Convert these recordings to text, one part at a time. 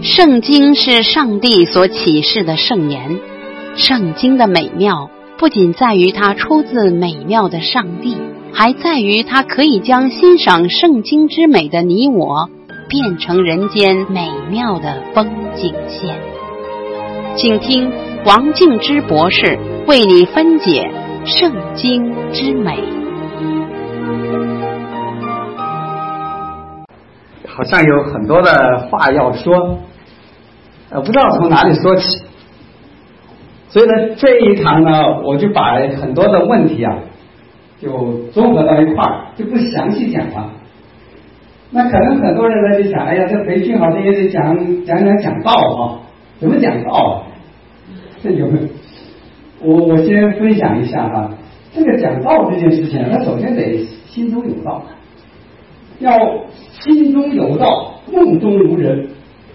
圣经是上帝所启示的圣言，圣经的美妙不仅在于它出自美妙的上帝，还在于它可以将欣赏圣经之美的你我变成人间美妙的风景线。请听王敬之博士为你分解圣经之美。 好像有很多的话要说，不知道从哪里说起，所以呢，这一堂呢，我就把很多的问题啊，就综合到一块儿，就不详细讲了。那可能很多人呢就想，哎呀，这培训好像也得讲道啊，怎么讲道啊？这有我先分享一下哈，这个讲道这件事情，它首先得心中有道，要心中有道，目中无人。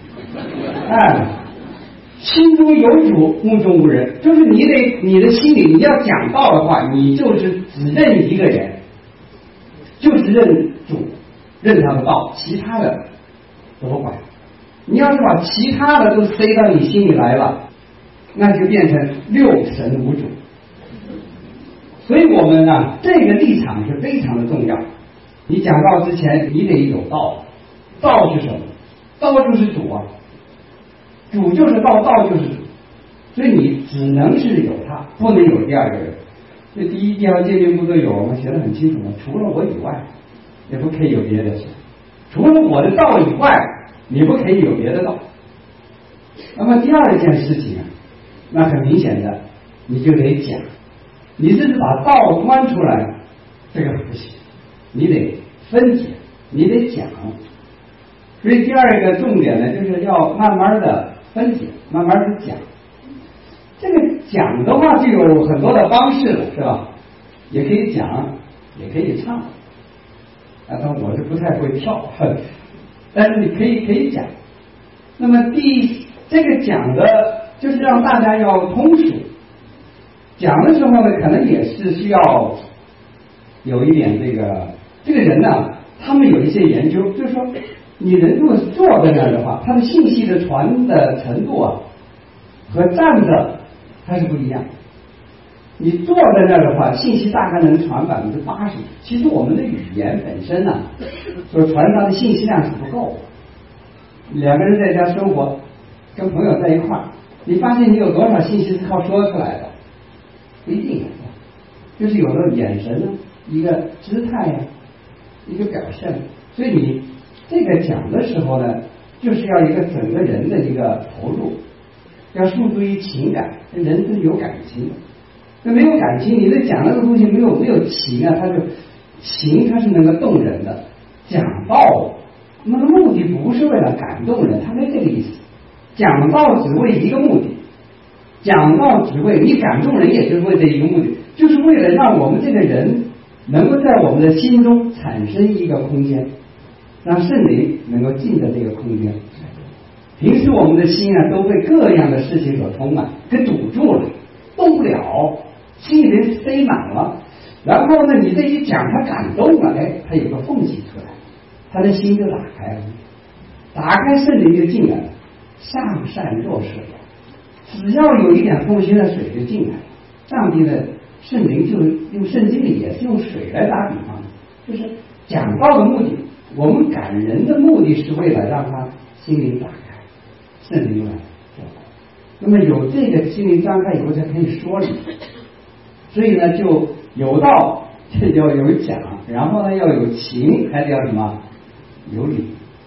心中有主，目中无人，就是你的心里，你要讲道的话，你就是只认一个人，就是认主，认他的道，其他的都不管。你要是把其他的都塞到你心里来了，那就变成六神无主。所以我们呢，这个立场是非常的重要。你讲道之前，你得有道。道是什么？道就是主啊，主就是道，道就是主。所以你只能是有他，不能有第二个人。这第一条诫命不都有，我们写得很清楚了，除了我以外，也不可以有别的神。除了我的道以外，你不可以有别的道。那么第二件事情啊，那很明显的，你就得讲，你这是把道端出来，这个不行，你得分解，你得讲。所以第二个重点呢，就是要慢慢的分解，慢慢的讲。这个讲的话就有很多的方式了，是吧？也可以讲，也可以唱。但我是不太会跳，但是你可以讲。那么这个讲的就是让大家要通俗。讲的时候呢，可能也是需要有一点这个人呢，他们有一些研究，就是说你人如果坐在那儿的话，他的信息的传的程度啊，和站着它是不一样。你坐在那儿的话，信息大概能传80%。其实我们的语言本身呢，所传达的信息量是不够的。两个人在家生活，跟朋友在一块儿，你发现你有多少信息是靠说出来的？不一定，就是有的眼神呢，一个姿态呀，一个表现。所以你这个讲的时候呢，就是要一个整个人的一个投入，要诉诸于情感。人是有感情的，那没有感情，你在讲那个东西没有情啊，情它是能够动人的。讲道那个目的不是为了感动人，它没这个意思。讲道只为一个目的，讲道只为你感动人，也就是为这一个目的，就是为了让我们这个人能够在我们的心中产生一个空间，让圣灵能够进到这个空间。平时我们的心啊都被各样的事情所充满，给堵住了，动不了，心里塞满了。然后呢，你这一讲，他感动了，他有个缝隙出来，他的心就打开了，打开圣灵就进来了，上善若水，只要有一点缝隙的水就进来了。上帝的圣灵就用圣经里也是用水来打比方，就是讲道的目的，我们感人的目的是为了让他心灵打开，圣灵来做。那么有这个心灵张开以后才可以说理，所以呢就有道，这要有讲，然后呢要有情，还得要什么？有理。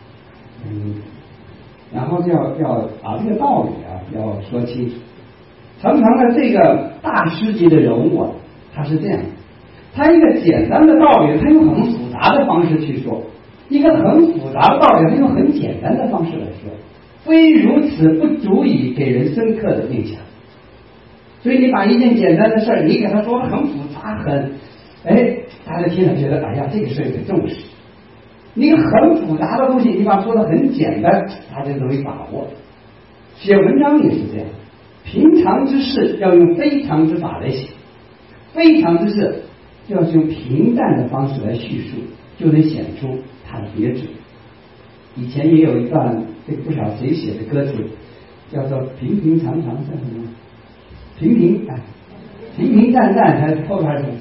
然后要把这个道理啊要说清楚。常常呢这个大师级的人物啊，他是这样，他一个简单的道理，他用很复杂的方式去说；一个很复杂的道理，他用很简单的方式来说。非如此不足以给人深刻的印象。所以你把一件简单的事儿，你给他说的很复杂，大家听了觉得，哎呀，这个事儿得重视。你很复杂的东西，你把它说的很简单，大家容易把握。写文章也是这样，平常之事要用非常之法来写，非常之事就要用平淡的方式来叙述，就能显出它的别致。 以前也有一段这个不晓得谁写的歌词，叫做平平常常叫什么？平平淡淡，还后边什么？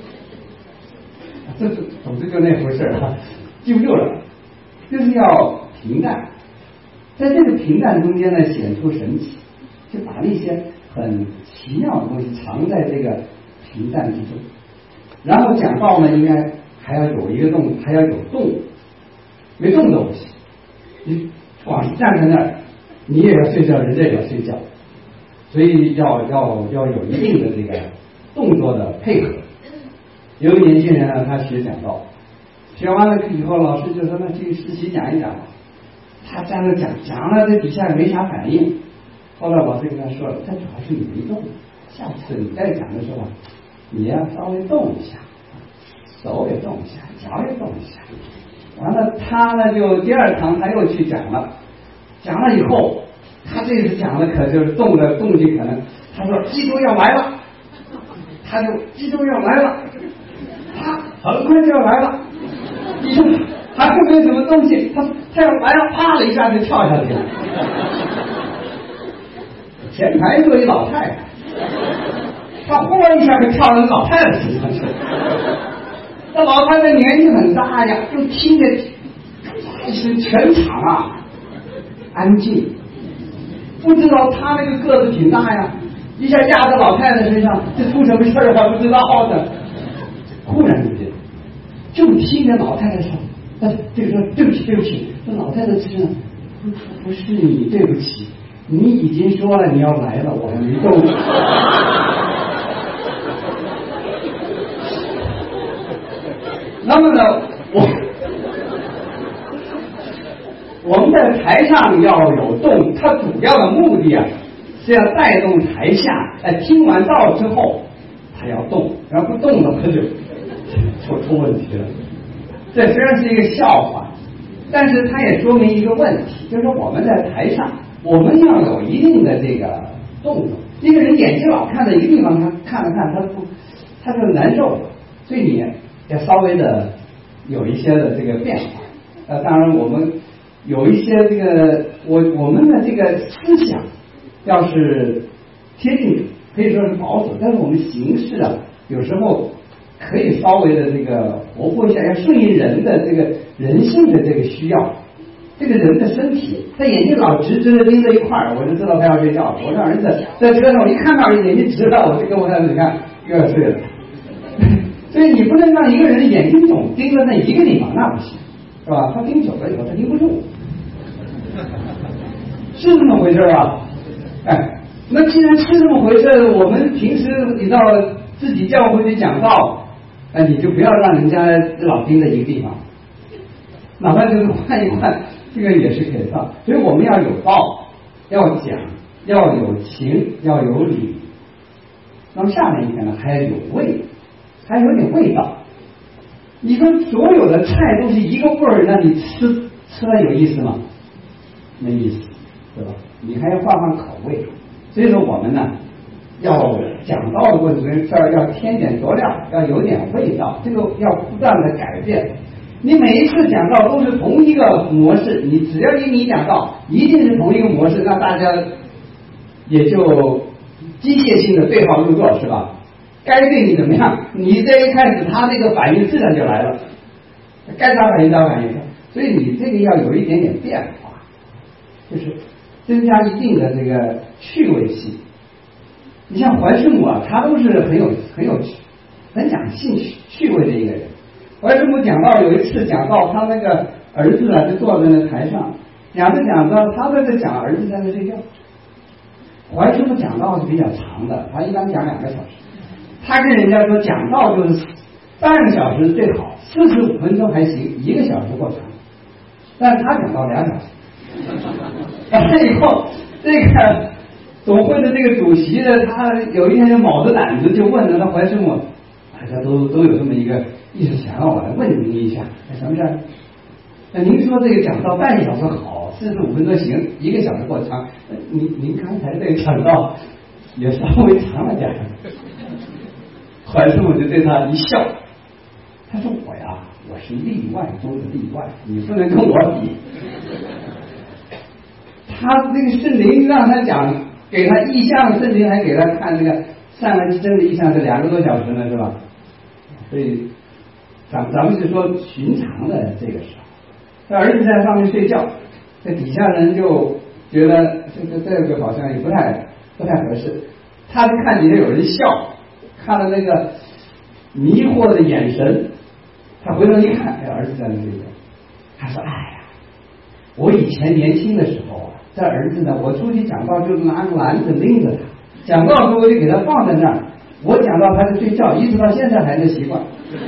这总之就那回事啊，记不住了。就是要平淡，在这个平淡中间呢，显出神奇，就把那些很奇妙的东西藏在这个平淡之中。然后讲道呢，应该还要有一个动，还要有动，没动都不行。你光是站在那儿，你也要睡觉，人家也要睡觉，所以要有一定的这个动作的配合。有个年轻人呢，他学讲道，学完了以后，老师就说：“那这个实习讲一讲吧。”他站着讲了，这底下也没啥反应。后来老师跟他说了：“他主要是你没动，下次你再讲的时候，你要稍微动一下，手也动一下，脚也动一下。”完了，他呢就第二堂他又去讲了，讲了以后，他这次讲的可就是动的动静可能，他说基督要来了，他就基督要来了，他很快就要来了，你说还会没有什么东西，他要来了，啪的一下就跳下去了。前台坐一老太太，他忽然一下就跳到老太太身上去了。那老太太年纪很大呀，就听着全场啊安静，不知道他那个个子挺大呀，一下压在老太太身上，这出什么事儿还不知道的。忽然之间，就听着老太太说：“这个说对不起，对不起。”这老太太身上不是你对不起，你已经说了你要来了，我还没动。那么呢，我们在台上要有动，它主要的目的啊是要带动台下，听完道之后，他要动，然后不动的话就出问题了。这虽然是一个笑话，但是它也说明一个问题，就是我们在台上，我们要有一定的这个动作。一个人眼睛老看在一个地方，他看了看，他就难受了，所以你要稍微的有一些的这个变化。当然我们有一些这个我们的这个思想要是贴近，可以说是保守，但是我们形式啊，有时候可以稍微的这个活泼一下，要顺应人的这个人性的这个需要。这个人的身体，他眼睛老直的盯在一块儿，我就知道他要睡觉了。我让儿子在车上，我一看到眼睛直了，我就跟我儿子你看又要睡了。所以你不能让一个人的眼睛总盯着那一个地方，那不行，是吧？他盯久了以后，他盯不住，是这么回事吧？那既然是这么回事，我们平时你到自己教会去讲道，你就不要让人家老盯在一个地方，哪怕就是换一换，这个也是可以的。所以我们要有道，要讲，要有情，要有理。那么下面一个呢，还要有味，还有点味道。你说所有的菜都是一个味儿，那你吃了有意思吗？没意思，对吧？你还要换换口味。所以说我们呢，要讲道的过程中，这儿要添点佐料，要有点味道，这个要不断的改变。你每一次讲道都是同一个模式，你只要你讲道一定是同一个模式，那大家也就机械性的对号入座，是吧？该对你怎么样，你这一开始他这个反应自然就来了，该咋反应咋反应。所以你这个要有一点点变化，就是增加一定的这个趣味性。你像怀师母啊，他都是很讲趣味的一个人。怀师母讲到有一次讲到他那个儿子啊，就坐在那台上，讲到他在这讲，儿子在那睡觉。怀师母讲道是比较长的，他一般讲2个小时。他跟人家说讲道就是半个小时最好，45分钟还行，1个小时过长。但是他讲到2小时。完了以后，这个总会的这个主席呢，他有一天就卯着胆子就问了他怀师母，大家都有这么一个意识，想让我来问您一下，什么事儿？那您说这个讲到半个小时好，45分钟行，1个小时过长。您刚才这个讲到也稍微长了点。怀师母就对他一笑，他说我呀我是例外中的例外，你不能跟我比。他那个圣灵让他讲，给他意象，圣灵还给他看那个善恶之争的意象是2个多小时呢，是吧？所以咱们就说寻常的这个时候，他儿子在上面睡觉，这底下人就觉得这个好像也不太合适，他就看底下有人笑，看了那个迷惑的眼神，他回头一看，哎，儿子在那睡觉，他说：“哎呀，我以前年轻的时候啊，这儿子呢，我出去讲道就拿个篮子拎着他，讲道时候我就给他放在那儿，我讲到他就睡觉，一直到现在还是习惯。”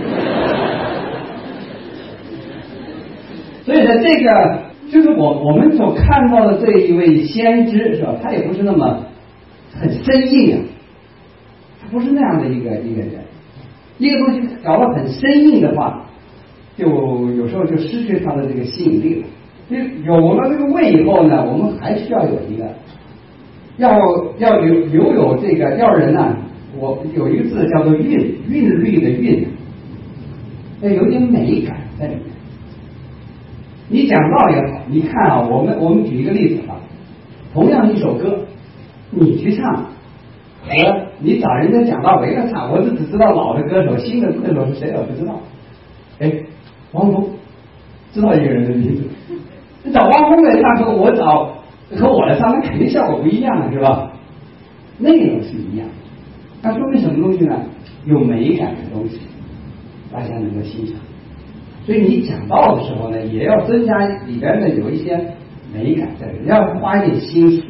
所以呢，这个就是我们所看到的这一位先知，是吧？他也不是那么很生硬啊，他不是那样的一个人。一个东西搞得很生硬的话，就有时候就失去它的这个吸引力了。就有了这个胃以后呢，我们还需要有一个，要有这个要人呢，我有一个字叫做韵律的韵，要有点美感在里面。你讲道也好，你看啊，我们举一个例子啊，同样一首歌，你去唱和你找人家讲道围着唱，我只知道老的歌手，新的歌手是谁我不知道。哎，汪峰，知道一个人的名字。你找汪峰来唱和我来唱，那肯定效果不一样，是吧？内容是一样，那说明什么东西呢？有美感的东西，大家能够欣赏。所以你讲道的时候呢，也要增加里边的有一些美感在里面，要花一点心思，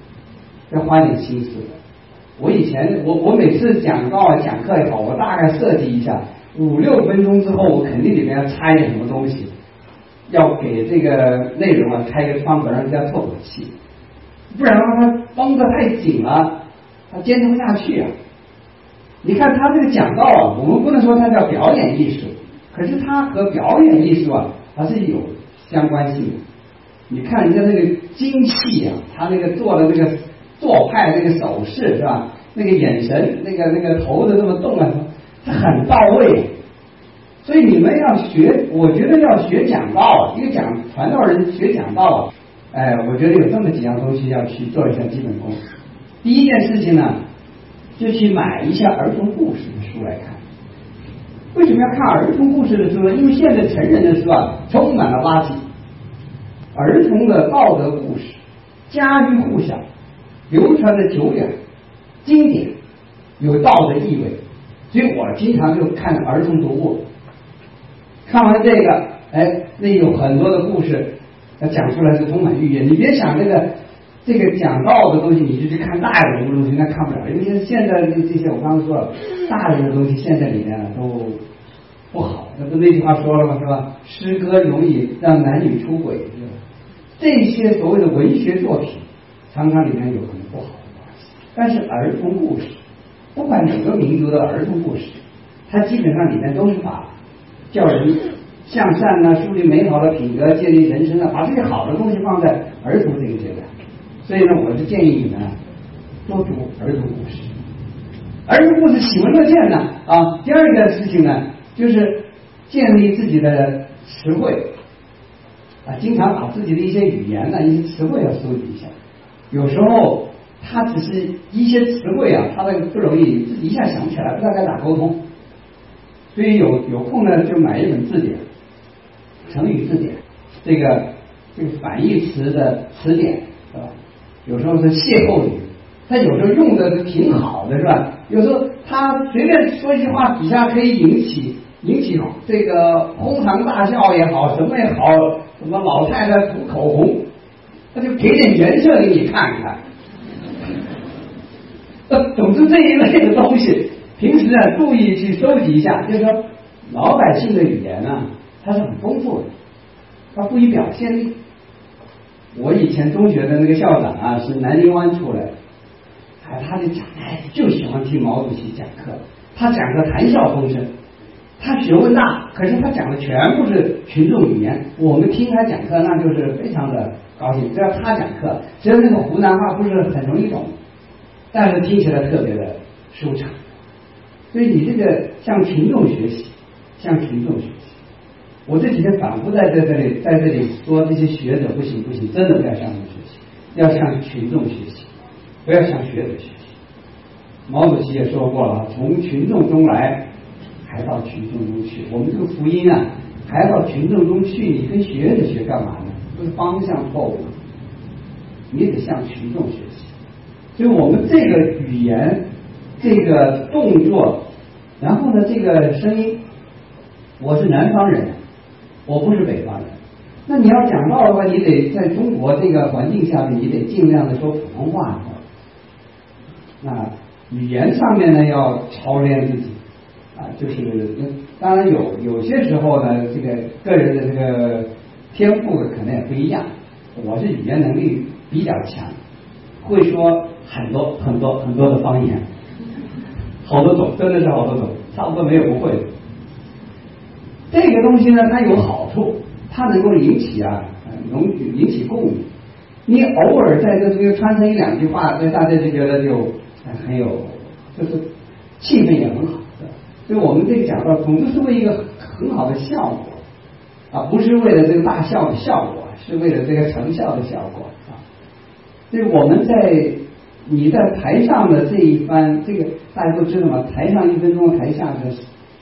我以前我每次讲道讲课也好，我大概设计一下5-6分钟之后，我肯定里面要插一点什么东西，要给这个内容啊开一个窗口，让人家透口气，不然让它绷得太紧了，他坚持不下去啊。你看他这个讲道啊，我们不能说它叫表演艺术，可是它和表演艺术啊还是有相关性的。你看人家那个精气啊，他那个做的那个做派那个手势是吧？那个眼神，那个头的那么动啊，它很到位。所以你们要学，我觉得要学讲道，一个传道人学讲道，我觉得有这么几样东西要去做一下基本功。第一件事情呢，就去买一下儿童故事的书来看。为什么要看儿童故事的书呢？因为现在成人的书啊，充满了垃圾。儿童的道德故事家喻户晓，流传的久远，经典，有道德意味，所以我经常就看儿童读物。看完这个，那有很多的故事讲出来是充满寓意。你别想这个讲道的东西，你就去看大人的东西，那看不了。因为现在这些我刚刚说了，大人的东西现在里面都不好。那句话说了嘛，是吧？诗歌容易让男女出轨，是吧？这些所谓的文学作品，常常里面有很不好的关系。但是儿童故事，不管哪个民族的儿童故事，它基本上里面都是把叫人向善呢，树立美好的品格，建立人生啊，把这些好的东西放在儿童这个阶段。所以呢，我是建议你们多读儿童故事。儿童故事喜闻乐见呢啊。第二个事情呢，就是建立自己的词汇啊，经常把自己的一些语言呢、一些词汇要收集一下。有时候他只是一些词汇啊，他那个不容易自己一下想不起来，不知道该咋沟通。所以有空呢，就买一本字典，成语字典，这个反义词的词典，是吧？有时候是歇后语，他有时候用的挺好的，是吧？有时候他随便说一句话，底下可以引起这个哄堂大笑也好，什么也好，什么老太太涂口红，他就给点颜色给你看看。总之这一类的东西，平时啊注意去收集一下。就是说，老百姓的语言呢，它是很丰富的，它富于表现力。我以前中学的那个校长啊，是南泥湾出来的，他就讲，就喜欢听毛主席讲课。他讲课谈笑风生，他学问大，可是他讲的全部是群众语言。我们听他讲课，那就是非常的高兴。只要他讲课，虽然那个湖南话不是很容易懂，但是听起来特别的舒畅。所以你这个向群众学习， 我这几天反复在这里说这些学者不行，真的不要向他们学习，要向群众学习，不要向学者学习。毛主席也说过了，从群众中来，还到群众中去。我们这个福音啊，还到群众中去，你跟学者学干嘛呢？这是方向错误，你得向群众学习。所以我们这个语言，这个动作，然后呢，这个声音，我是南方人，我不是北方人。那你要讲道的话，你得在中国这个环境下面，你得尽量的说普通话。那语言上面呢，要操练自己啊，就是当然有些时候呢，这个个人的这个天赋可能也不一样。我是语言能力比较强，会说很多的方言，好多种，真的是好多种，差不多没有不会的。这个东西呢，它有好处，它能够引起共鸣。你偶尔在这个穿成一两句话，大家就觉得就很有，就是气氛也很好的。所以我们这个讲道总之是为一个很好的效果啊，不是为了这个大效的效果，是为了这个成效的效果啊。所以我们你在台上的这一番，这个大家都知道嘛，台上1分钟，台下是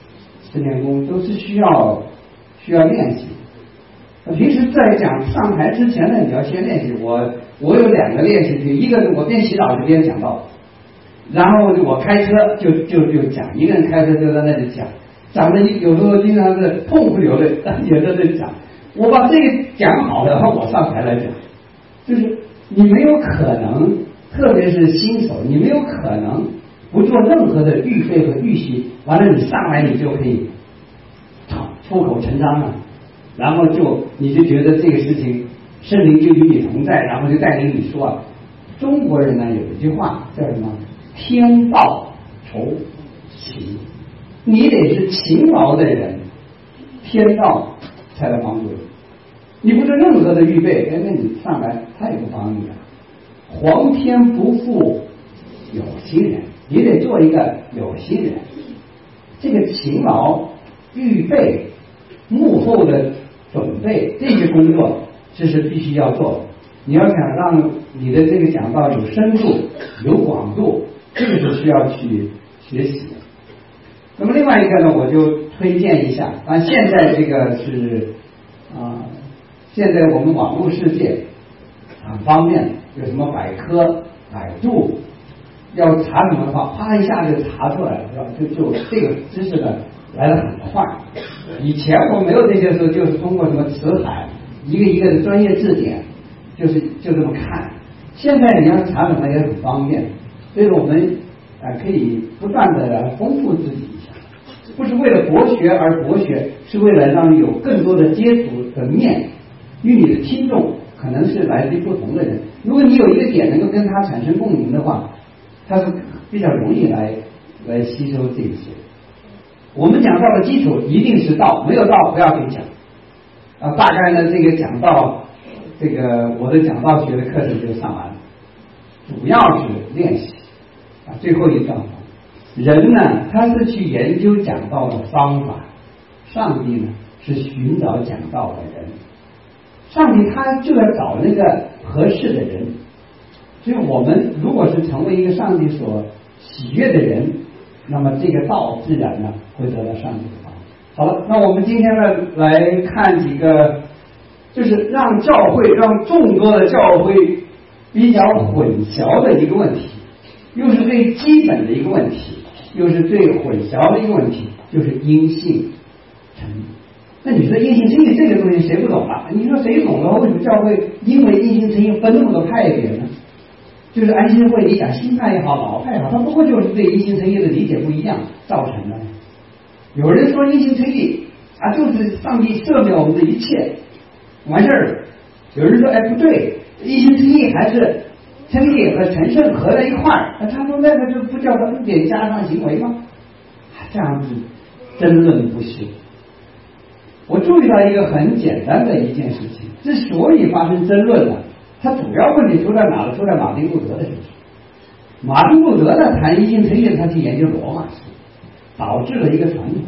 10年功，都是需要练习。平时在上台之前呢，你要先练习。我有2个练习题，一个是我边洗澡就边讲道，然后我开车就讲，一个人开车就在那里讲的有时候经常是痛哭流泪，也在这里讲。我把这个讲好了，然后我上台来讲，就是你没有可能，特别是新手，你没有可能不做任何的预备和预习，完了你上来你就可以出口成章了，然后你就觉得这个事情圣灵就与你同在，然后就带领你说啊。中国人呢有一句话叫什么？天道酬勤，你得是勤劳的人，天道才来帮助你。你不做任何的预备，那你上来他也不帮你啊。皇天不负有心人，你得做一个有心人。这个勤劳、预备、幕后的准备，这些工作这是必须要做的。你要想让你的这个讲道有深度、有广度，这个是需要去学习的。那么另外一个呢，我就推荐一下，但现在这个是现在我们网络世界很方便，有什么百科、百度，要查什么的话，啪一下就查出来了，是吧？就这个知识呢来得很快。以前我没有这些时候，就是通过什么词海，一个一个的专业字典，就这么看。现在你要查什么也很方便，所以我们可以不断的来丰富自己一下，不是为了博学而博学，是为了让你有更多的接触的面，与你的听众可能是来自于不同的人。如果你有一个点能够跟他产生共鸣的话，他是比较容易来吸收这些。我们讲道的基础一定是道，没有道不要跟讲啊。大概呢，这个讲道，这个我的讲道学的课程就上完了，主要是练习啊。最后一章，人呢他是去研究讲道的方法，上帝呢是寻找讲道的人。上帝他就要找那个合适的人，所以我们如果是成为一个上帝所喜悦的人，那么这个道自然呢会得到上帝的帮助。好了，那我们今天呢来看几个，就是让众多的教会比较混淆的一个问题，又是最基本的一个问题，又是最混淆的一个问题，就是因信称义。那你说因信称义这个东西谁不懂啊？你说谁懂了？为什么教会因为因信称义分那么多派别呢？就是安息会，你讲新派也好，老派也好，它不过就是对因信称义的理解不一样造成的。有人说因信称义啊，就是上帝赦免我们的一切，完事儿了。有人说哎不对，因信称义还是称义和成圣合在一块儿。他说那个就不叫做恩典加上行为吗？这样子争论不休。我注意到一个很简单的一件事情，之所以发生争论呢，它主要问题出在哪了？出在马丁路德的身上。马丁路德呢谈因信称义，他去研究罗马书，导致了一个传统。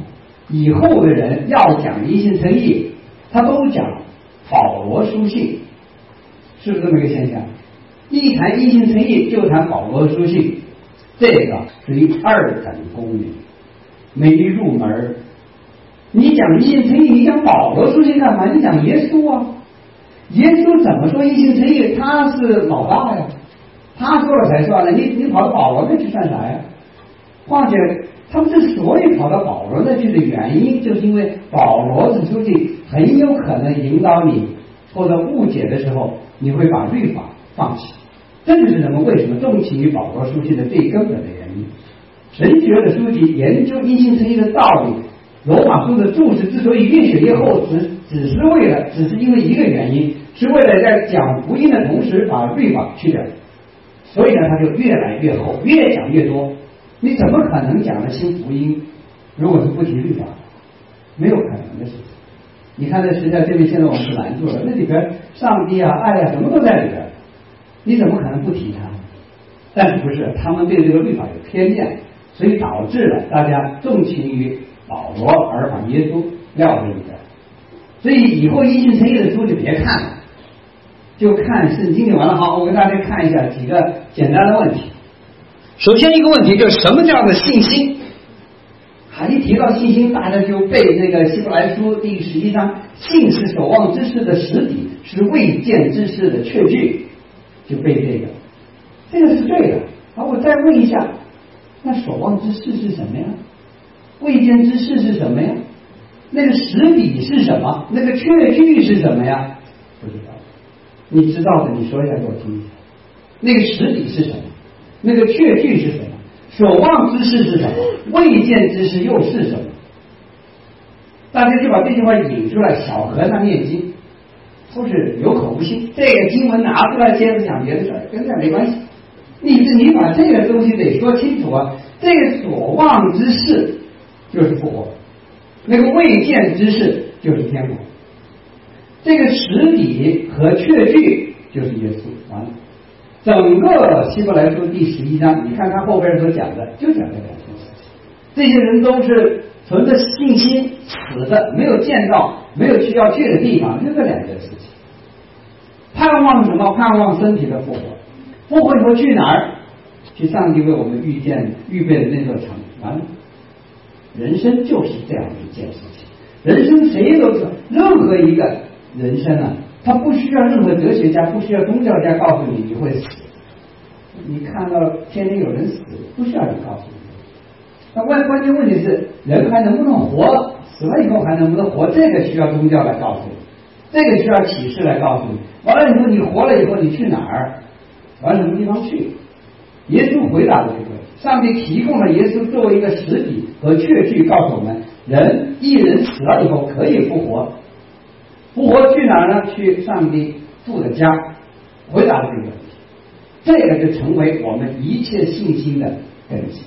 以后的人要讲一信称义，他都讲保罗书信，是不是这么一个现象？一谈一信称义就谈保罗书信，这个属于二等公民，没入门。你讲一信称义，你讲保罗书信干嘛？你讲耶稣啊，耶稣怎么说一信称义？他是老大呀，他说了才算呢。你跑到保罗那去算啥呀？况且他们之所以跑到保罗那去的原因，就是因为保罗的书信很有可能引导你或者误解的时候，你会把律法放弃。这就是人们为什么钟情于保罗书信的最根本的原因。神学的书籍研究一信称义的道理，罗马书的注释之所以越写越厚，只是因为一个原因，是为了在讲福音的同时把律法去掉，所以呢，它就越来越厚，越讲越多。你怎么可能讲得清福音？如果是不提律法，没有可能的事情。你看在学校这边，现在我们是拦住了，那里边上帝啊、爱啊，什么都在里边，你怎么可能不提它？但是不是他们对这个律法有偏见，所以导致了大家重情于保罗而把耶稣撂在里边。所以以后一信称义的书就别看了，就看圣经就完了。好，我给大家看一下几个简单的问题。首先一个问题就是什么叫做信心？一提到信心，大家就背那个希伯来书第11章，信是所望之事的实底，是未见之事的确据，就背这个，这个是对的。好，我再问一下，那所望之事是什么呀？未见之事是什么呀？那个实底是什么？那个确据是什么呀？不知道。你知道的你说一下给我听一下。那个实底是什么？那个确据是什么？所望之事是什么？未见之事又是什么？大家就把这句话引出来，小和尚念经都是有口无心，这个经文拿出来接着讲别的事儿，跟这没关系。你把这个东西得说清楚啊！这个所望之事就是复活，那个未见之事就是天国，这个实底和确据就是耶稣。完了，整个希伯来书第11章，你看他后边所讲的，就讲这两件事情。这些人都是存着信心死的，没有见到，没有去要去的地方，就这两件事情。盼望什么？盼望身体的复活。复活以后去哪儿？去上帝为我们预备的那座城。完了，人生就是这样一件事情。人生谁都知道，任何一个人生啊，他不需要任何哲学家，不需要宗教家告诉你你会死。你看到天天有人死，不需要人告诉你。那关键问题是，人还能不能活？死了以后还能不能活？这个需要宗教来告诉你，这个需要启示来告诉你。完了以后，你活了以后，你去哪儿？往什么地方去？耶稣回答了这个，上帝提供了耶稣作为一个实体和确据，告诉我们，一人死了以后可以复活。复活去哪儿呢？去上帝住的家。回答了这个问题，这个就成为我们一切信心的根基。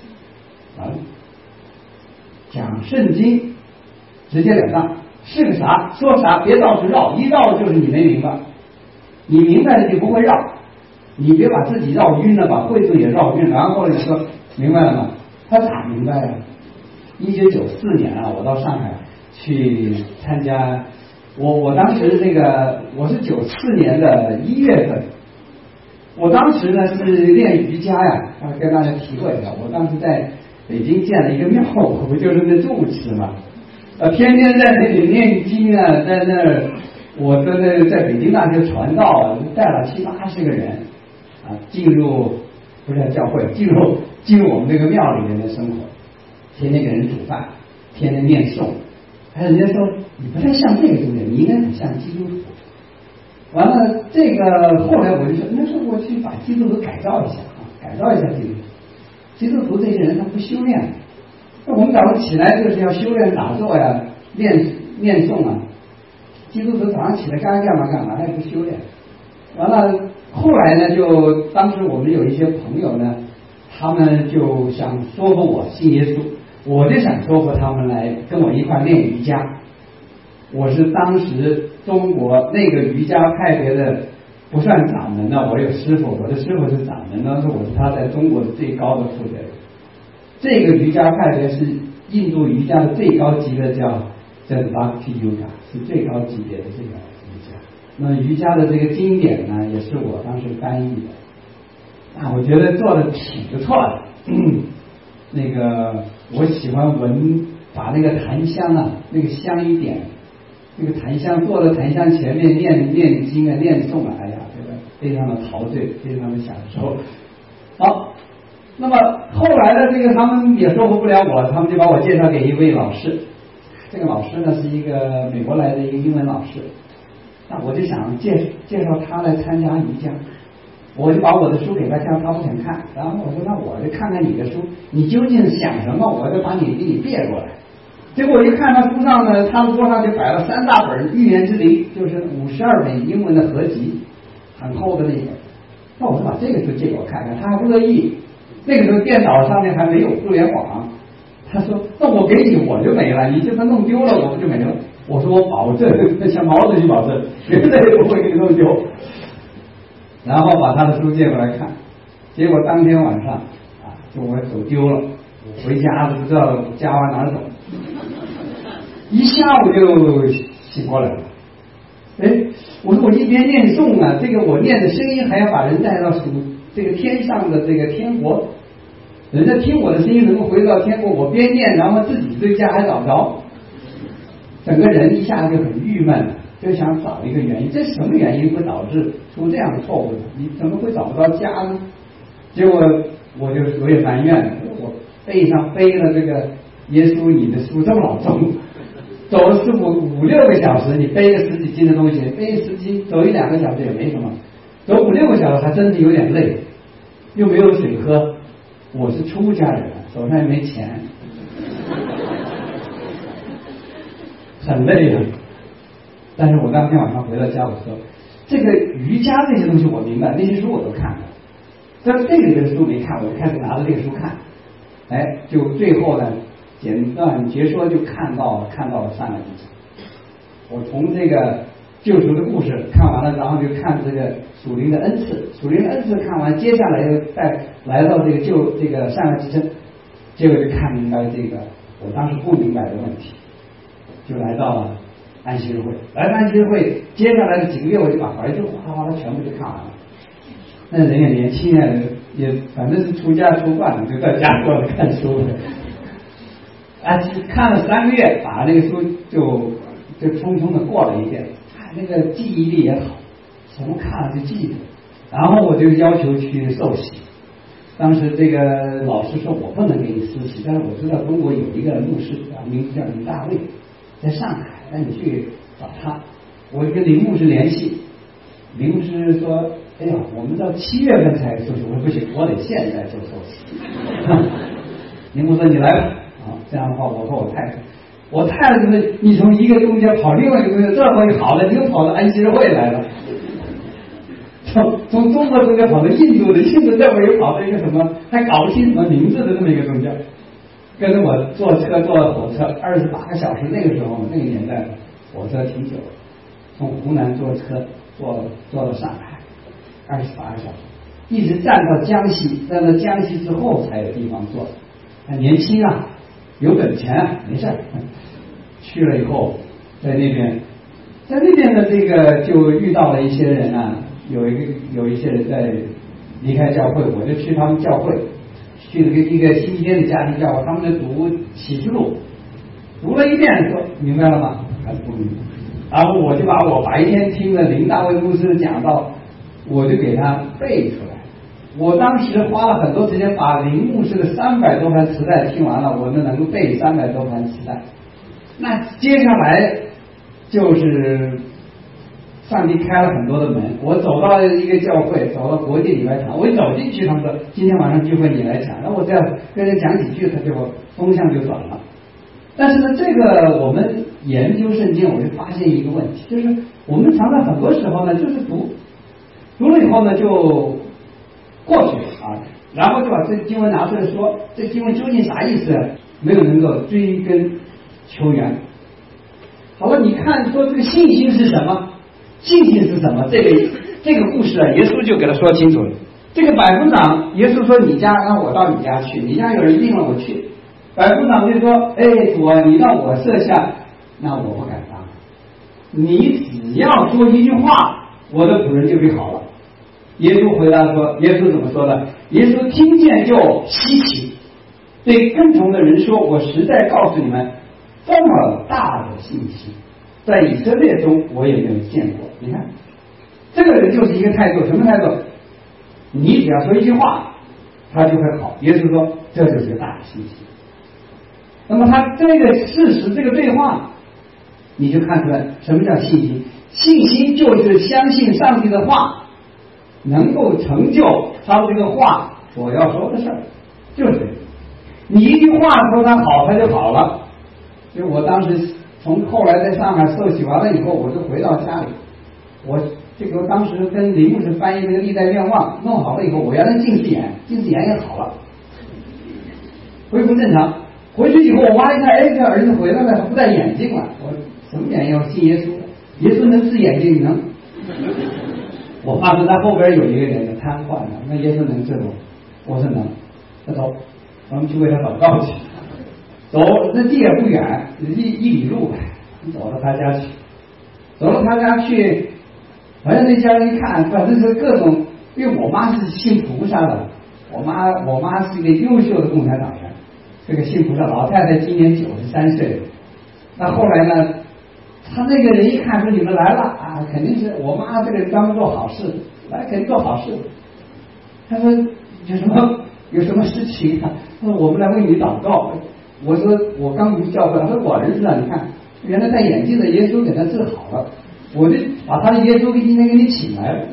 讲圣经直截了当，是个啥说啥，别到处绕，一绕就是你没明白，你明白了就不会绕，你别把自己绕晕了，把会众也绕晕了，然后你说明白了吗？他咋明白啊？1994年啊，我到上海去参加，我当时我是94年的1月份，我当时呢是练瑜伽呀，跟大家提过一下，我当时在北京建了一个庙，我不就是那住持嘛，天天在那里念经啊，在那儿，我在北京大学传道啊，带了70、80个人啊，进入不是教会，进入我们这个庙里面的生活，天天给人煮饭，天天念诵，人家说你不太像这个东西，你应该很像基督徒。完了，这个后来我就说，那是我去把基督徒改造一下啊，改造一下基督徒。基督徒这些人他不修炼，那我们早上起来就是要修炼打坐呀，念诵啊。基督徒早上起来该干嘛，他也不修炼。完了，后来呢，就当时我们有一些朋友呢，他们就想说服我信耶稣，我就想说服他们来跟我一块练瑜伽。我是当时中国那个瑜伽派别的不算掌门的，我有师傅，我的师傅是掌门，当时我是他在中国的最高的负责人。这个瑜伽派别是印度瑜伽的最高级的叫 Bhakti Yoga， 是最高级别的这个瑜伽。那么瑜伽的这个经典呢，也是我当时翻译的。我觉得做的挺不错的。那个我喜欢闻，把那个檀香啊，那个香一点，那个檀香坐在檀香前面念经啊、念诵啊，哎呀，这个非常的陶醉，非常的享受。好，那么后来的这个他们也说服不了我，他们就把我介绍给一位老师。这个老师呢是一个美国来的一个英文老师，那我就想介绍他来参加瑜伽。我就把我的书给他看，他不想看，然后我说那我就看看你的书，你究竟想什么，我就把你给你别过来。结果一看他书上呢，他的桌上就摆了3大本《预言之灵》，就是52本英文的合集，很厚的那本。那我说把这个书借给我看看，他还不乐意。那个时候电脑上面还没有互联网，他说那我给你我就没了，你就算弄丢了我就没了。我说我保证，像毛主席保证，绝对不会给你弄丢。然后把他的书借过来看，结果当天晚上就我走丢了，我回家都不知道家往哪走，一下午就醒过来了。我说我一边念诵啊，这个我念的声音还要把人带到这个天上的这个天国，人家听我的声音能够回到天国，我边念然后自己对家还找不着，整个人一下子就很郁闷，就想找一个原因，这什么原因会导致出这样的错误呢？你怎么会找不到家呢？结果我也埋怨，我背上背了这个耶稣你的书这么老重，走了5、6个小时，你背个10几斤的东西，背10斤走1、2个小时也没什么，走5、6个小时还真是有点累，又没有水喝，我是出家人，手上也没钱，很累啊。但是我当天晚上回到家，我说这个瑜伽这些东西我明白，那些书我都看了，但是这个书没看，我就开始拿着这个书看，就最后呢简短结说就看到了上个集成。我从这个救赎的故事看完了，然后就看这个属灵的恩赐，属灵的恩赐看完，接下来又再来到这个上个集成，结果就看明白这个我当时不明白的问题，就来到了安息日会，接下来的几个月我就把怀旧哗啦全部就看完了。那人也年轻啊，也反正是出家出惯了，就在家坐着看书。看了3个月，把那个书就匆匆的过了一遍。那个记忆力也好，什么看了就记得。然后我就要求去受洗。当时这个老师说我不能给你施洗，但是我知道中国有一个牧师名字叫林大卫，在上海，让你去找他。我跟林牧师联系，林牧师说哎呀我们到7月份才受洗，我说不行，我得现在就受洗。林牧师说你来吧，这样的话我和我太太就是你从一个宗教跑另外一个宗教，这回好了，你又跑到安息日会来了，从中国宗教跑到印度的，印度这回又跑到一个什么还搞不清什么名字的这么一个宗教，跟着我坐火车28个小时，那个时候那个年代火车挺久，从湖南坐车坐到上海28个小时，一直站到江西，站到江西之后才有地方坐。年轻啊，有本钱没事，去了以后在那边的这个就遇到了一些人啊，有一些人在离开教会，我就去他们教会，去了一个新鲜的家庭教会，他们在读启示录，读了一遍说明白了吗？还是不明白。然后我就把我白天听了林大卫牧师讲到，我就给他背出来。我当时花了很多时间把林牧师的300多盘磁带听完了，我能够背300多盘磁带。那接下来就是上帝开了很多的门，我走到一个教会，走到国际礼拜堂，我一走进去，他们说今天晚上聚会你来讲，那我这样跟人讲几句，他就风向就转了。但是呢，这个我们研究圣经，我就发现一个问题，就是我们常常很多时候呢，就是读了以后呢就过去了然后就把这经文拿出来说，这经文究竟啥意思？没有能够追根求源。好了，你看说这个信心是什么？信心是什么？这个故事耶稣就给他说清楚了。这个百夫长，耶稣说你家让我到你家去，你家有人病了我去， 百夫长就说：“哎，主啊，你让我设下，那我不敢当。你只要说一句话，我的仆人就会好了。”耶稣回答说：“耶稣怎么说的？耶稣听见就稀奇，对跟从的人说：我实在告诉你们，这么大的信心，在以色列中我也没有见过。你看，这个人就是一个态度，什么态度？你只要说一句话，他就会好。耶稣说，这就是大的信心。那么他这个事实，这个对话，你就看出来什么叫信心。信心就是相信上帝的话能够成就他这个话所要说的事儿，就是这个。你一句话说他好，他就好了。就我当时从后来在上海受洗完了以后，我就回到家里，我当时跟林牧师翻译那个历代愿望，弄好了以后，我原来近视眼也好了，恢复正常。回去以后，我妈一看，哎，这儿子回来了，不戴眼镜了。我什么原因？我信耶稣，耶稣能治眼睛，你能？我妈说他后边有一个人瘫痪了，那耶稣能治我？我说能。那走，我们去为他祷告去。走，那地也不远，1里路，走到他家去。走到他家去，反正那家人一看，反正是各种，因为我妈是信菩萨的，我妈是一个优秀的共产党员，这个信菩萨老太太今年93岁了。那后来呢，他那个人一看说你们来了啊，肯定是我妈这个人专门做好事，来肯定做好事。他说有什么事情啊？他说我们来为你祷告。我说我刚不叫过来，他说我儿子啊，你看原来戴眼镜的耶稣给他治好了，我就把他的耶稣今天给你请来了，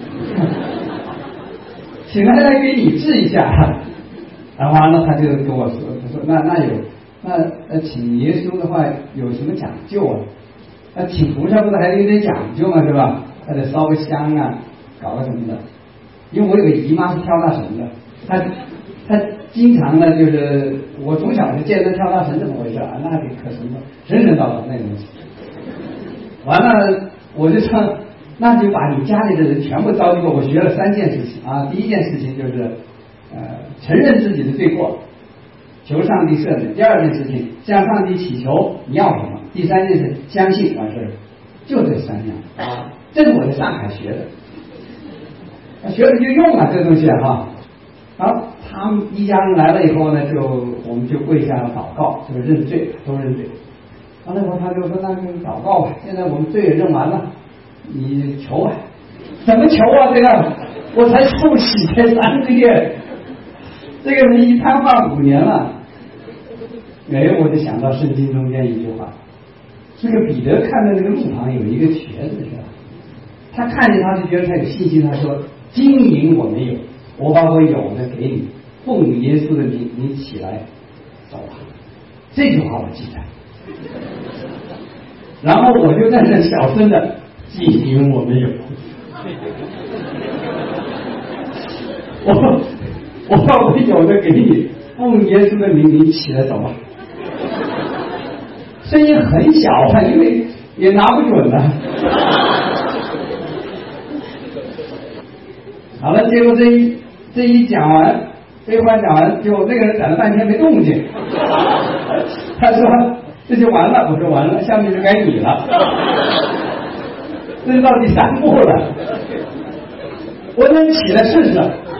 请来给你治一下。然后完了他就跟我说，他说那请耶稣的话有什么讲究啊？那请菩萨不是还得有点讲究嘛，是吧？还得烧个香啊，搞个什么的。因为我有个姨妈是跳大神的，她经常呢，就是我从小就见她跳大神怎么回事啊？那得可什么神神叨叨那东西。完了，我就说，那就把你家里的人全部召集过。我学了3件事情啊。第一件事情就是承认自己的罪过，求上帝赦免。第二件事情，向上帝祈求你要什么。第三件事，相信完事儿，就这3样啊。这是我在上海学的，学了就用了这东西哈。好，他们一家人来了以后呢，我们就跪下祷告，就是认罪，都认罪。完了以后他就说，那就祷告吧，现在我们罪也认完了，你求吧。怎么求啊？这个我才受洗才3个月，这个人一瘫痪5年了。哎，我就想到圣经中间一句话，这个彼得看到那个路旁有一个瘸子，是吧？他看见他就觉得他有信心，他说：“金银我没有，我把我有的给你，奉耶稣的名，你起来走吧。”这句话我记得。然后我就在那小声的：“金银我没有，我把我有的给你，奉耶稣的名，你起来走吧。”声音很小啊，因为也拿不准了。好了，结果这一讲完，这话讲完，就那个人等了半天没动静。他说这就完了，我说完了，下面就该你了。这是到第3步了，我能起来试试。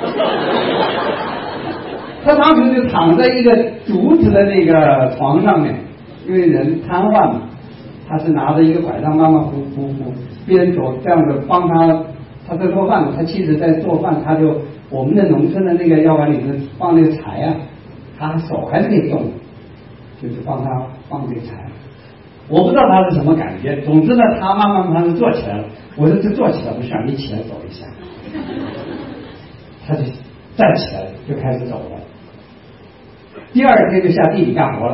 他当时就躺在一个竹子的那个床上面，因为人瘫痪嘛，他是拿着一个拐杖慢慢扶，边走这样的帮他在做饭，他妻子在做饭，他就我们的农村的那个药碗里面放那个柴啊，他手还是可以动，就是帮他放这个柴。我不知道他是什么感觉，总之呢，他慢慢的坐起来了。我说这坐起来不是，你起来走一下。他就站起来就开始走了。第2天就下地里干活了。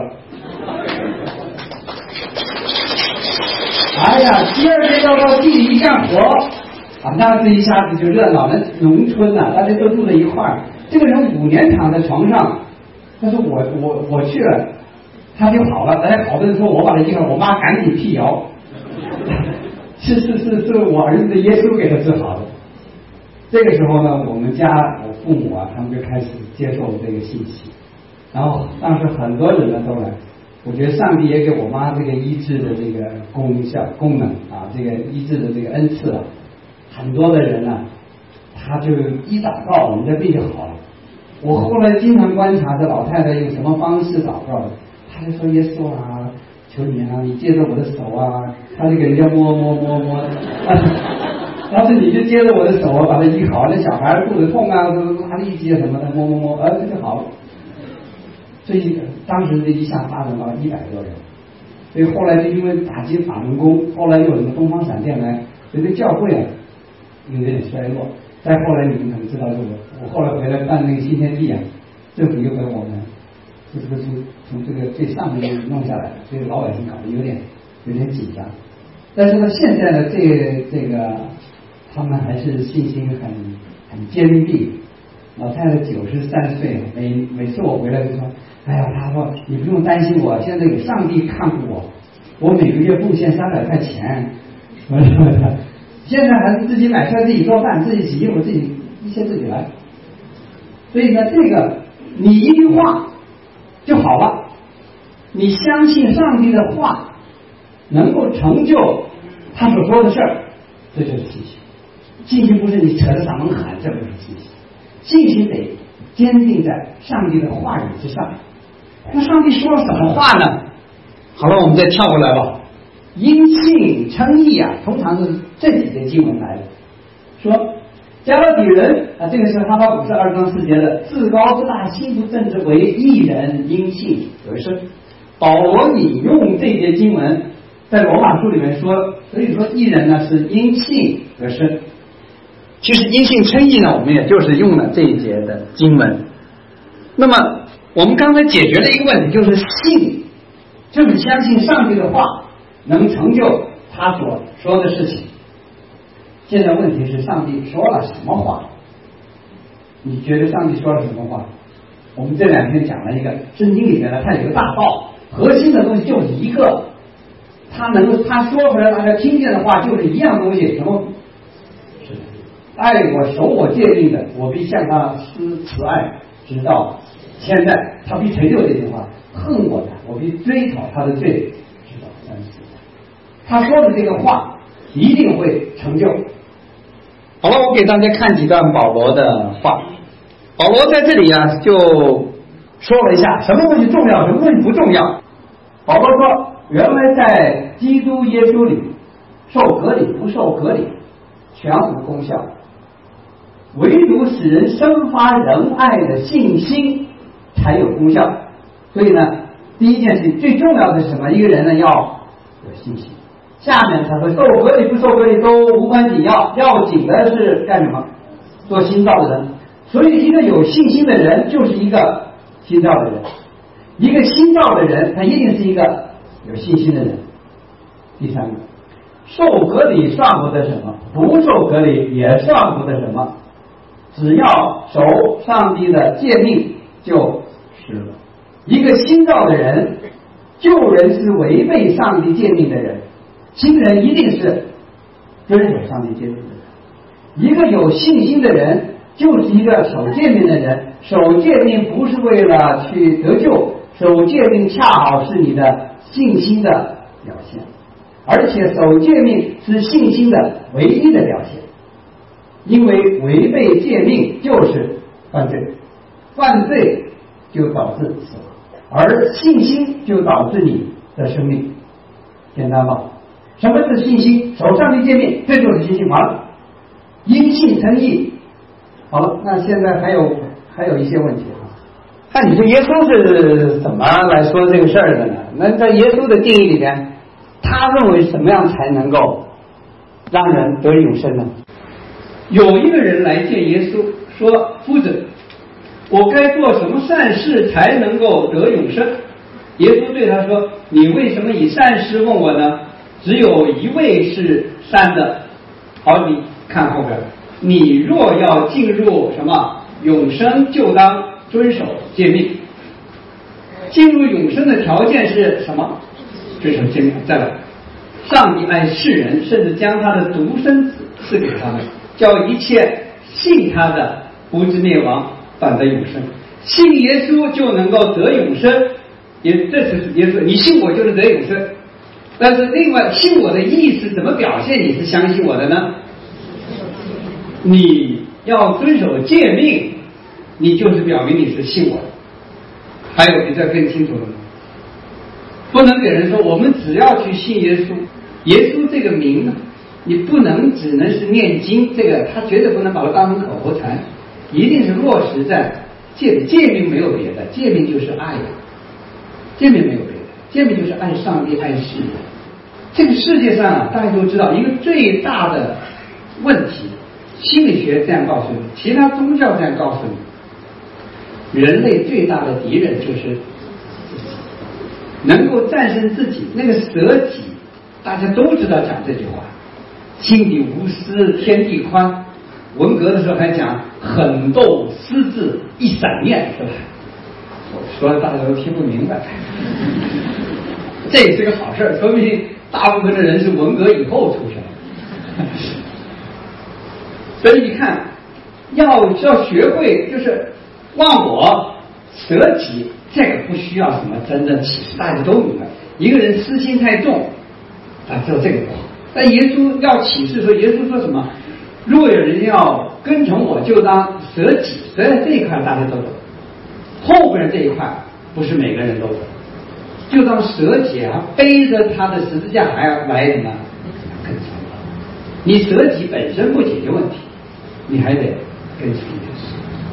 哎呀，第2天要到地里一干活啊，那这一下子就热闹了。农村啊，大家都住在一块儿。这个人5年躺在床上，他说我去了，他就好了。哎，好多人说我把他医好，我妈赶紧辟谣，是我儿子的耶稣给他治好的。这个时候呢，我们家我父母啊，他们就开始接受这个信息。 然后当时很多人呢都来，我觉得上帝也给我妈这个医治的这个功能啊，这个医治的这个恩赐啊，很多的人呢，他就一祷告，我们的病就好了。我后来经常观察这老太太用什么方式祷告的，她就说耶稣啊，求你啊，你接着我的手啊，她就给人家摸，然后你就接着我的手啊，把它医好。那小孩肚子痛啊，拉力气啊什么的，摸，这就好了。所以当时这一下发展到100多人，所以后来就因为打击法轮功，后来又有什么东方闪电来，所以这教会啊有点衰落。再后来你们可能知道这个，我后来回来办那个新天地啊，政府又给我们就是从这个最上面弄下来，所以老百姓搞得有点紧张。但是呢，现在呢，这个他们还是信心很坚定。老太太93岁了，每次我回来就说，哎呀，她说你不用担心我，现在有上帝看顾我每个月奉献300块钱，现在还是自己买菜，自己做饭，自己洗衣服，一切自己来。所以呢，这个你一句话就好了，你相信上帝的话能够成就他所说的事儿，这就是信心。信心不是你扯着嗓门喊，这不是信心。信心得坚定在上帝的话语之上。那上帝说了什么话呢？好了，我们再跳过来吧。因信称义啊，通常是这几节经文来的。说加勒底人啊，这个是哈巴谷书2章4节的，自高自大，心不正直，为义人，因信得生。保罗引用这节经文，在罗马书里面说，所以说义人呢是因信得生。其实因信称义呢，我们也就是用了这一节的经文。那么我们刚才解决了一个问题，就是信，就是相信上帝的话能成就他所说的事情。现在问题是上帝说了什么话？你觉得上帝说了什么话？我们这2天讲了一个圣经里面呢，它有个大道，核心的东西就是一个，他说出来大家听见的话就是一样东西，什么？爱我守我诫命的，我必向他施慈爱，直到现在。他必成就这句话。恨我的，我必追讨他的罪，直到30代。他说的这个话一定会成就。好了，我给大家看几段保罗的话。保罗在这里啊，就说了一下什么东西重要，什么东西不重要。保罗说，原来在基督耶稣里，受割礼不受割礼全无功效，唯独使人生发仁爱的信心才有功效。所以呢，第一件事情最重要的是什么？一个人呢要有信心。下面他说，受割礼不受割礼都无关紧要，要紧的是干什么？做新造的人。所以一个有信心的人就是一个新造的人，一个新造的人他一定是一个有信心的人。第三个，受割礼算不得什么，不受割礼也算不得什么，只要守上帝的诫命就是了。一个新造的人，旧人是违背上帝诫命的人，新人一定是遵守上帝诫命的人。一个有信心的人就是一个守诫命的人，守诫命不是为了去得救，守诫命恰好是你的信心的表现，而且守诫命是信心的唯一的表现。因为违背诫命就是犯罪，犯罪就导致死亡，而信心就导致你的生命。简单吧？什么是信心？守上帝诫命，这就是信心。完了，因信称义。好了，那现在还有一些问题啊。那你说耶稣是怎么来说这个事儿的呢？那在耶稣的定义里边，他认为什么样才能够让人得永生呢？有一个人来见耶稣，说：“夫子，我该做什么善事才能够得永生？”耶稣对他说：“你为什么以善事问我呢？只有一位是善的。好，你看后边，你若要进入什么永生，就当遵守诫命。进入永生的条件是什么？遵守诫命。再来，上帝爱世人，甚至将他的独生子赐给他们，叫一切信他的不至灭亡，反得永生。 信耶稣就能够得永生，这是耶稣，你信我就是得永生。但是另外，信我的意思怎么表现你是相信我的呢？你要遵守诫命，你就是表明你是信我的。还有比这更清楚了，不能给人说我们只要去信耶稣，耶稣这个名呢，你不能只能是念经，这个他绝对不能把它当成口头禅，一定是落实在诫命，没有别的，诫命就是爱呀，诫命没有别的，诫命就是爱上帝爱世人。这个世界上啊，大家都知道一个最大的问题，心理学这样告诉你，其他宗教这样告诉你，人类最大的敌人就是能够战胜自己，那个舍己，大家都知道讲这句话，心底无私天地宽，文革的时候还讲狠斗私自一闪念，是吧？我说了大家都听不明白，这也是个好事，说明大部分的人是文革以后出生。所以你看，要学会就是忘我舍己，这个不需要什么真正启示，大家都明白。一个人私心太重，他知道这个不好。但耶稣要启示说，耶稣说什么？若有人要跟从我，就当舍己。所以这一块大家都懂，后边这一块不是每个人都懂。就当舍己啊，背着他的十字架还要来什么？跟从我。你舍己本身不解决问题，你还得跟从耶稣。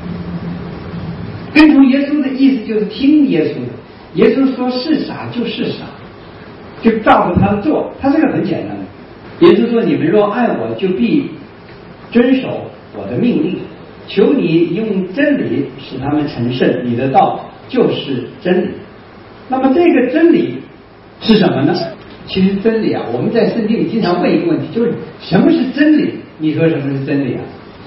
跟从耶稣的意思就是听耶稣的，耶稣说是啥就是啥，就照着他的做，他这个很简单的。耶稣说：“你们若爱我，就必遵守我的命令。求你用真理使他们成圣，你的道就是真理。”那么这个真理是什么呢？其实真理啊，我们在圣经里经常问一个问题，就是什么是真理？你说什么是真理啊？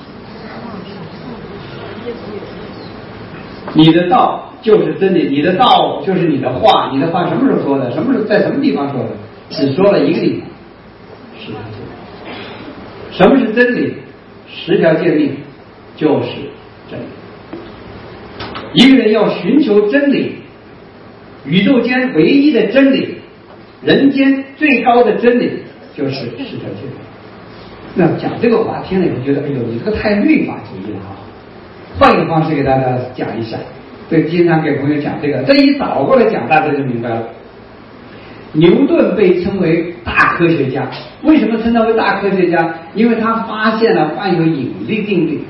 你的道就是真理，你的道就是你的话，你的话什么时候说的？什么时候在什么地方说的？只说了一个地方，十条诫命。什么是真理？10条诫命就是真理。一个人要寻求真理，宇宙间唯一的真理，人间最高的真理就是10条诫命。那讲这个话听了以后觉得，哎呦，你这个太律法主义了啊！换一个方式给大家讲一下，对，经常给朋友讲这个，这一倒过来讲，大家就明白了。牛顿被称为大科学家，为什么称他为大科学家？因为他发现了万有引力定律，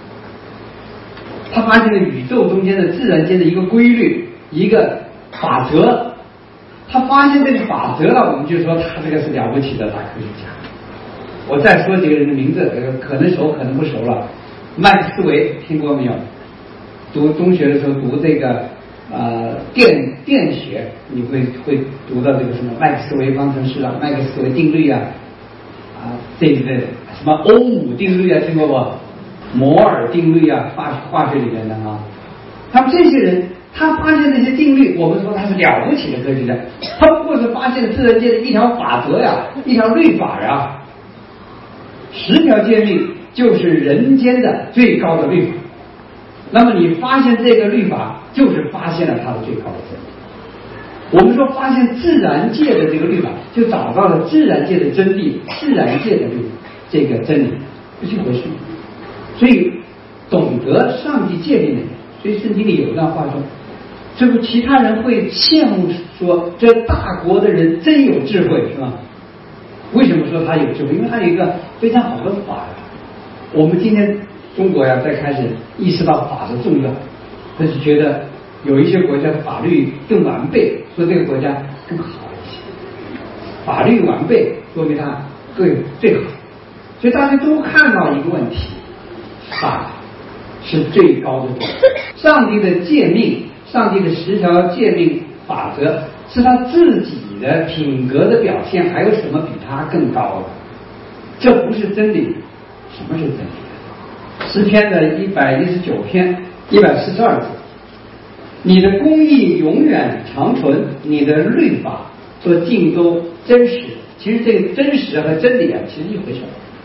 他发现了宇宙中间的自然间的一个规律，一个法则。他发现这个法则了，我们就说他这个是了不起的大科学家。我再说几个人的名字，可能熟可能不熟了。麦克斯韦听过没有？读中学的时候读这个电学，你会读到这个什么麦克斯韦方程式啊，麦克斯韦定律啊，这个什么欧姆定律啊，听过不？摩尔定律啊，化学里面的啊。他们这些人，他发现这些定律，我们说他是了不起的科学家。他不过是发现了自然界的一条法则呀，一条律法呀。10条诫命就是人间的最高的律法。那么你发现这个律法，就是发现了它的最高的真理。我们说发现自然界的这个律法，就找到了自然界的真谛，自然界的这个真理，是一回事。所以懂得上帝诫命的人，所以圣经里有一段话说，这不其他人会羡慕说，这大国的人真有智慧，是吧？为什么说他有智慧？因为他有一个非常好的法。我们今天中国呀，在开始意识到法的重要，但是觉得有一些国家的法律更完备，说这个国家更好一些。法律完备说明它最好，所以大家都看到一个问题：法是最高的准则。上帝的诫命，上帝的10条诫命法则，是他自己的品格的表现，还有什么比他更高的？这不是真理。什么是真理？诗篇的119篇142字，你的公义永远长存，你的律法说尽都真实。其实这个真实和真理啊，其实一回事。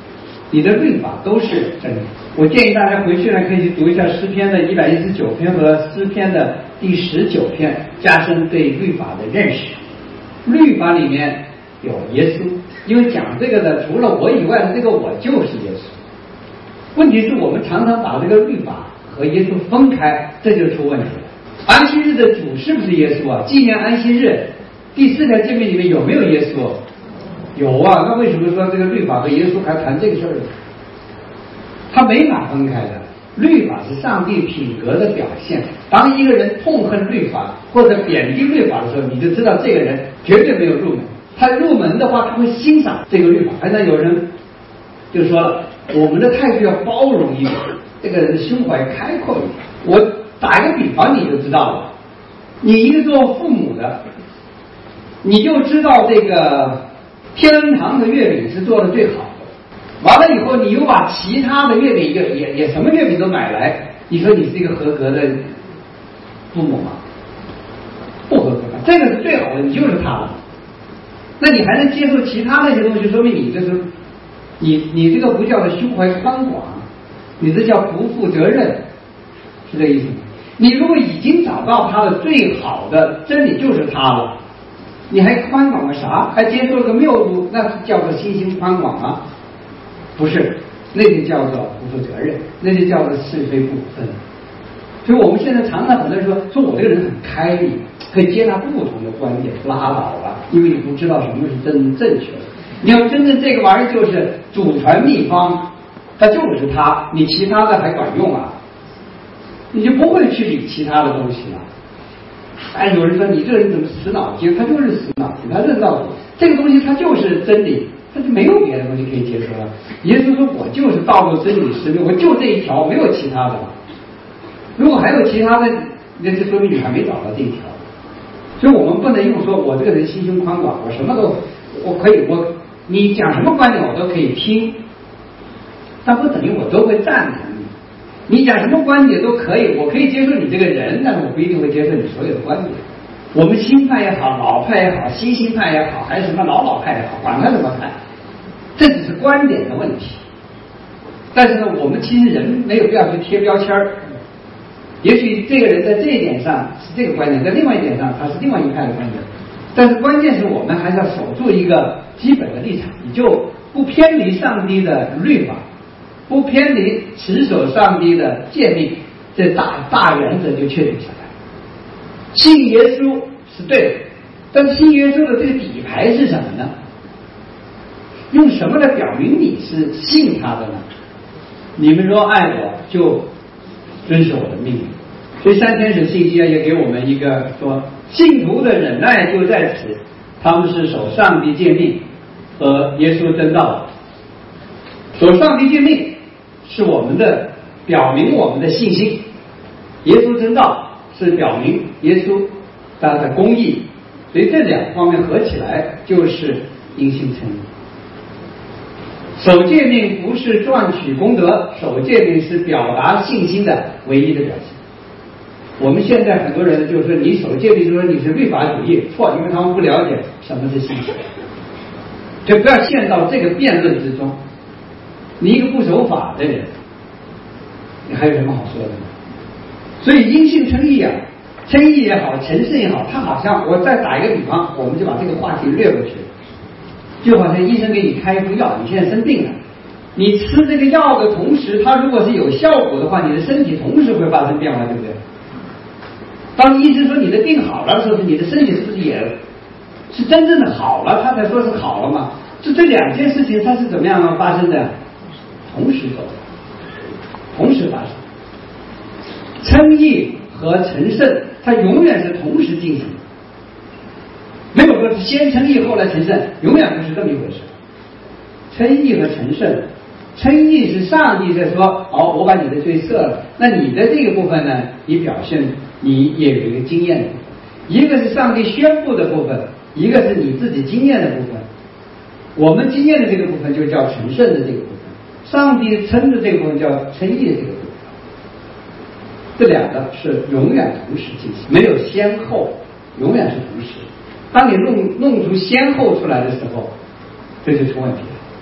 你的律法都是真理。我建议大家回去呢，可以去读一下诗篇的119篇和诗篇的第19篇，加深对律法的认识。律法里面有耶稣，因为讲这个的除了我以外的这个我就是耶稣。问题是我们常常把这个律法和耶稣分开，这就出问题了。安息日的主是不是耶稣啊？纪念安息日第4条诫命里面有没有耶稣？有啊，那为什么说这个律法和耶稣还谈这个事儿呢？它没法分开的。律法是上帝品格的表现。当一个人痛恨律法或者贬低律法的时候，你就知道这个人绝对没有入门。他入门的话，他会欣赏这个律法。反正有人就说了，我们的态度要包容一点，这个人的胸怀开阔一点。我打一个比方，你就知道了。你一个做父母的，你就知道这个天恩堂的月饼是做的最好的。完了以后，你又把其他的月饼也什么月饼都买来，你说你是一个合格的父母吗？不合格的，这个是最好的，你就是他了。那你还能接受其他那些东西，说明你这是你这个不叫做胸怀宽广，你这叫不负责任，是这个意思吗？你如果已经找到他的最好的真理就是他了，你还宽广个啥？还接受个谬误，那是叫做心胸宽广吗？不是，那就叫做不负责任，那就叫做是非不分。所以我们现在常常很多人说我这个人很开明，可以接纳不同的观点，拉倒了，因为你不知道什么是真正确的。你要真正这个玩意儿就是祖传秘方，它就是它，你其他的还管用啊？你就不会去理其他的东西了。哎，有人说你这个人怎么死脑筋？他就是死脑筋，他认到这个东西，它就是真理，他就没有别的东西可以接受了。耶稣说我就是道路真理实力，我就这一条，没有其他的了。如果还有其他的，那就说明你还没找到这一条。所以我们不能用说我这个人心胸宽广，我什么都我可以，你讲什么观点我都可以听，但不等于我都会赞同你。你讲什么观点都可以，我可以接受你这个人，但是我不一定会接受你所有的观点。我们新派也好，老派也好，新兴派也好，还是什么老派也好，管他怎么派，这只是观点的问题。但是呢，我们其实人没有必要去贴标签儿。也许这个人在这一点上是这个观点，在另外一点上他是另外一派的观点，但是关键是我们还是要守住一个基本的立场，你就不偏离上帝的律法，不偏离持守上帝的诫命，这大原则就确定下来。信耶稣是对的，但信耶稣的这个底牌是什么呢？用什么来表明你是信他的呢？你们若爱我，就遵守我的命令。所以三天使信息也给我们一个说，信徒的忍耐就在此，他们是守上帝诫命和耶稣真道。守上帝诫命是我们的表明我们的信心，耶稣真道是表明耶稣他的公义，所以这两方面合起来就是因信称义。守诫命不是赚取功德，守诫命是表达信心的唯一的表现。我们现在很多人就是说你守诫命，就说你是律法主义，错，因为他们不了解什么是信心，就不要陷到这个辩论之中。你一个不守法的人，你还有什么好说的呢？所以因信称义啊，称义也好，成圣也好，它好像我再打一个比方，我们就把这个话题略过去。就好像医生给你开一副药，你现在生病了，你吃这个药的同时，它如果是有效果的话，你的身体同时会发生变化，对不对？当医生说你的病好了的时候，你的身体是不是也是真正的好了，他才说是好了嘛？这两件事情它是怎么样发生的？同时走，同时发生。称义和成圣，它永远是同时进行，没有说先称义后来成圣，永远不是这么一回事。称义和成圣，称义是上帝在说，好，我把你的罪赦了，那你的这个部分呢，你表现你也有一个经验的部分，一个是上帝宣布的部分，一个是你自己经验的部分。我们经验的这个部分就叫成圣的这个部分，上帝称的这个部分叫称义的这个部分。这两个是永远同时进行，没有先后，永远是同时。当你弄出先后出来的时候，这就出问题了。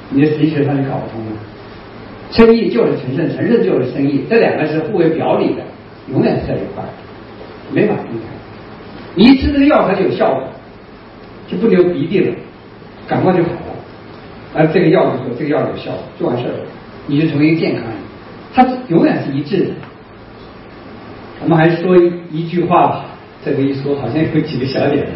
你的实际上就搞不通了。称义就是成圣，成圣就是称义，这两个是互为表里的，永远是在一块儿，没法分开。你一吃这个药它就有效果，就不流鼻涕了，感冒就好了。而这个药就说这个药有效，就完事儿了，你就成为一个健康人，它永远是一致的。我们还说一句话吧，这个一说好像有几个小点。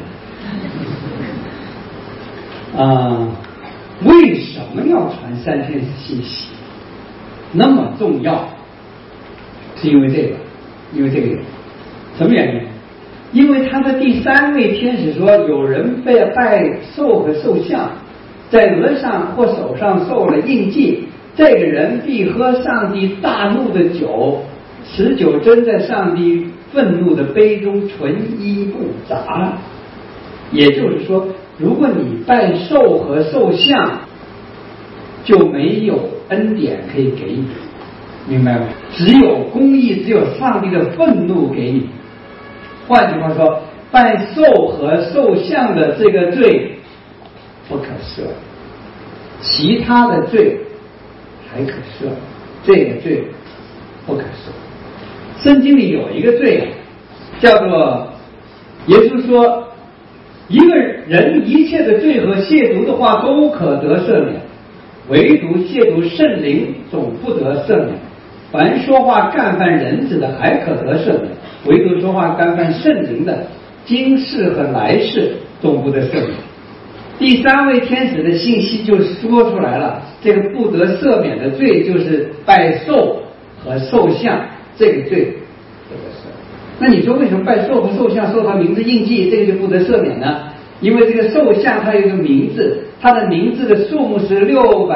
为什么要传3天使信息？那么重要，是因为这个原因。什么原因？因为他的第3位天使说，有人被拜兽和兽像，在额上或手上受了印记，这个人必喝上帝大怒的酒，持酒斟在上帝愤怒的杯中，纯一不杂。也就是说，如果你拜兽和兽像，就没有恩典可以给你，明白吗？只有公义，只有上帝的愤怒给你。换句话说，拜兽和兽像的这个罪不可赦，其他的罪还可赦，这个罪不可赦。圣经里有一个罪叫做，耶稣说，一个人一切的罪和亵渎的话都可得赦免，唯独亵渎圣灵总不得赦免。凡说话干犯人子的还可得赦免，唯独说话干犯圣灵的，今世和来世总不得赦免。第3位天使的信息就说出来了，这个不得赦免的罪就是拜兽和兽像，这个罪不得赦免。那你说为什么拜兽和兽像受他名字印记，这个就不得赦免呢？因为这个兽像它有一个名字，它的名字的数目是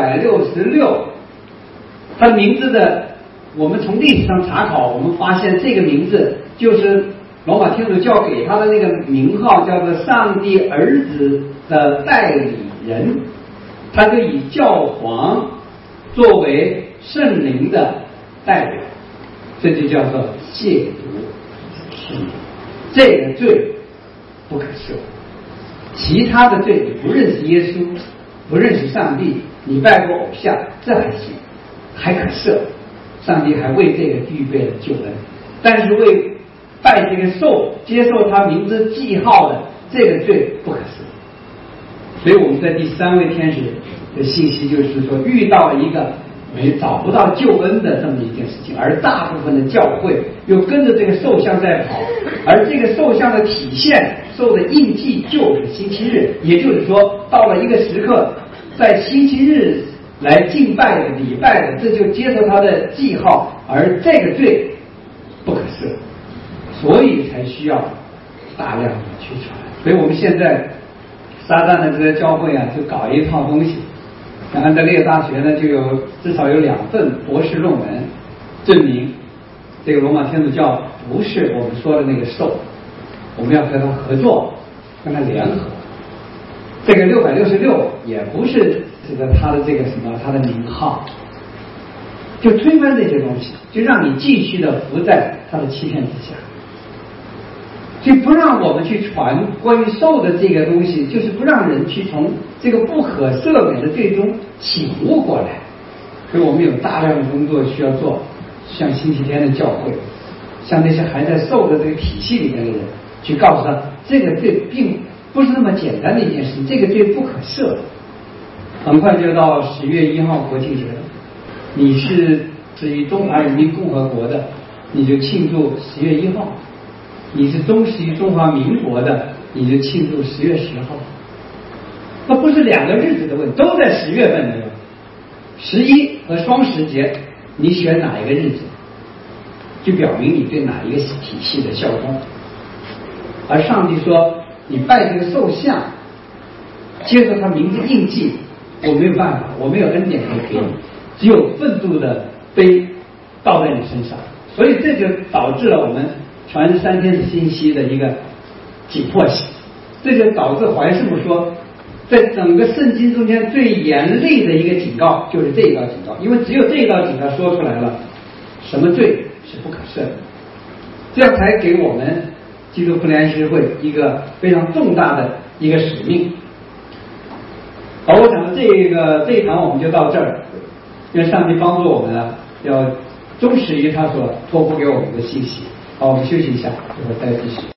666，它的名字的，我们从历史上查考，我们发现这个名字就是罗马天主教给他的那个名号，叫做上帝儿子的代理人，他就以教皇作为圣灵的代表，这就叫做亵渎圣灵，这个罪不可赦。其他的罪，你不认识耶稣，不认识上帝，你拜过偶像，这还行，还可赦，上帝还为这个预备了救恩。但是为拜这个兽，接受他名字记号的这个罪不可赦。所以我们在第3位天使的信息就是说，遇到了一个找不到救恩的这么一件事情，而大部分的教会又跟着这个兽像在跑，而这个兽像的体现受的印记就是星期日，也就是说到了一个时刻，在星期日来敬拜的礼拜的，这就接受他的记号，而这个罪不可赦，所以才需要大量的去传。所以我们现在撒旦的这个教会啊，就搞一套东西，像安德烈大学呢，就至少有2份博士论文证明这个罗马天主教不是我们说的那个兽，我们要和他合作，跟他联合。这个666也不是这个他的这个什么他的名号，就推翻这些东西，就让你继续的服在他的欺骗之下，就不让我们去传关于兽的这个东西，就是不让人去从这个不可赦免的罪中醒悟过来。所以我们有大量的工作需要做，像星期天的教会，像那些还在兽的这个体系里面的人，去告诉他这个罪并不是那么简单的一件事，这个罪不可赦。很快就到10月1号国庆节了，你是属于中华人民共和国的，你就庆祝10月1号；你是忠实于中华民国的，你就庆祝10月10号。那不是2个日子的问题，都在10月份里。11和双十节，你选哪一个日子，就表明你对哪一个体系的效忠。而上帝说，你拜这个兽像，接受他名字印记，我没有办法，我没有恩典可以给你，只有愤怒的杯倒在你身上。所以这就导致了我们传3天使信息的一个紧迫性，这就导致怀师傅说，在整个圣经中间最严厉的一个警告就是这一道警告，因为只有这一道警告说出来了什么罪是不可赦的，这样才给我们基督复临安息日会一个非常重大的一个使命。 好，我想这一堂我们就到这儿，愿上帝帮助我们呢，要忠实于他所托付给我们的信息。好，我们休息一下，一会儿再继续。